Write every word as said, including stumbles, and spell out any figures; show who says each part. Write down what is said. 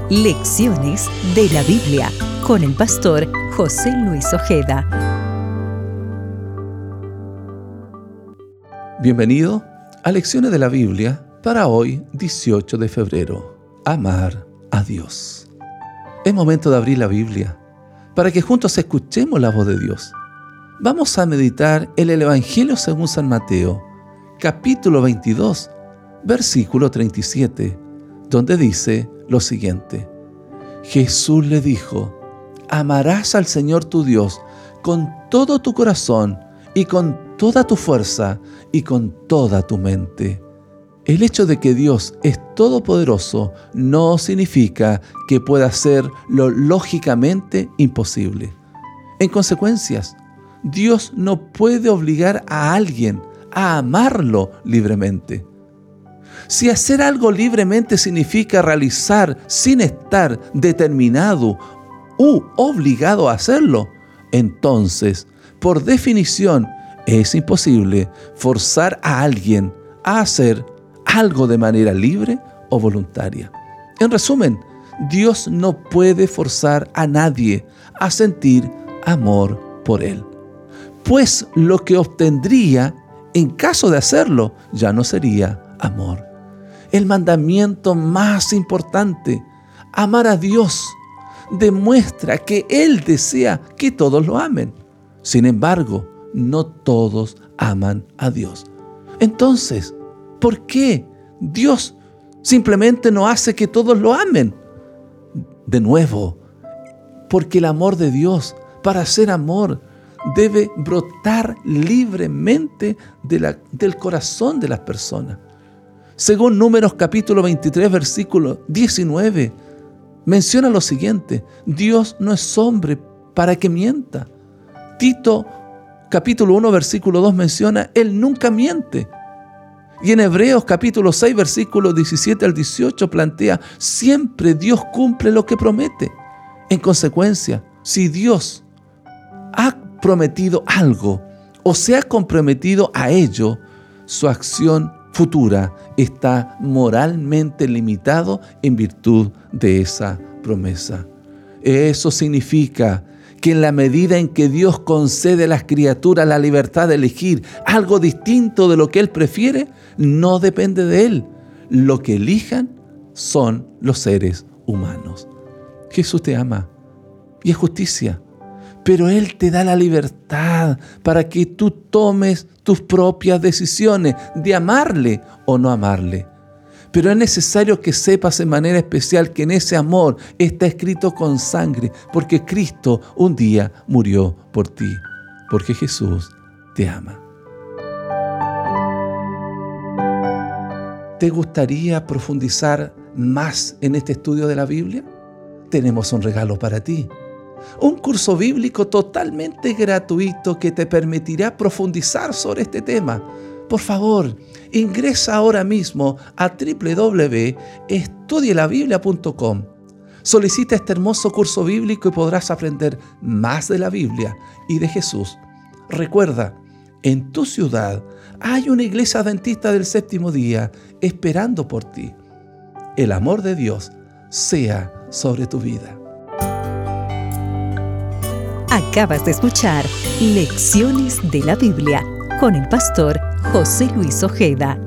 Speaker 1: Lecciones de la Biblia con el pastor José Luis Ojeda.
Speaker 2: Bienvenido a Lecciones de la Biblia para hoy, dieciocho de febrero. Amar a Dios. Es momento de abrir la Biblia para que juntos escuchemos la voz de Dios. Vamos a meditar en el Evangelio según San Mateo, capítulo veintidós, versículo treinta y siete, donde dice lo siguiente: Jesús le dijo: amarás al Señor tu Dios con todo tu corazón y con toda tu fuerza y con toda tu mente. El hecho de que Dios es todopoderoso no significa que pueda hacer lo lógicamente imposible. En consecuencias, Dios no puede obligar a alguien a amarlo libremente. Si hacer algo libremente significa realizar sin estar determinado u obligado a hacerlo, entonces, por definición, es imposible forzar a alguien a hacer algo de manera libre o voluntaria. En resumen, Dios no puede forzar a nadie a sentir amor por Él, pues lo que obtendría en caso de hacerlo ya no sería amor. El mandamiento más importante, amar a Dios, demuestra que Él desea que todos lo amen. Sin embargo, no todos aman a Dios. Entonces, ¿por qué Dios simplemente no hace que todos lo amen? De nuevo, porque el amor de Dios, para ser amor, debe brotar libremente de la, del corazón de las personas. Según Números capítulo veintitrés, versículo diecinueve, menciona lo siguiente: Dios no es hombre para que mienta. Tito capítulo uno, versículo dos menciona: Él nunca miente. Y en Hebreos capítulo seis, versículo diecisiete al dieciocho plantea: siempre Dios cumple lo que promete. En consecuencia, si Dios ha prometido algo o se ha comprometido a ello, su acción futura está moralmente limitado en virtud de esa promesa. Eso significa que en la medida en que Dios concede a las criaturas la libertad de elegir algo distinto de lo que Él prefiere, no depende de Él. Lo que elijan son los seres humanos. Jesús te ama y es justicia, pero Él te da la libertad para que tú tomes tus propias decisiones de amarle o no amarle. Pero es necesario que sepas de manera especial que en ese amor está escrito con sangre, porque Cristo un día murió por ti, porque Jesús te ama. ¿Te gustaría profundizar más en este estudio de la Biblia? Tenemos un regalo para ti. Un curso bíblico totalmente gratuito que te permitirá profundizar sobre este tema. Por favor, ingresa ahora mismo a doble u doble u doble u punto estudie la biblia punto com. Solicita este hermoso curso bíblico y podrás aprender más de la Biblia y de Jesús. Recuerda, en tu ciudad hay una iglesia adventista del séptimo día esperando por ti. El amor de Dios sea sobre tu vida.
Speaker 1: Acabas de escuchar Lecciones de la Biblia con el pastor José Luis Ojeda.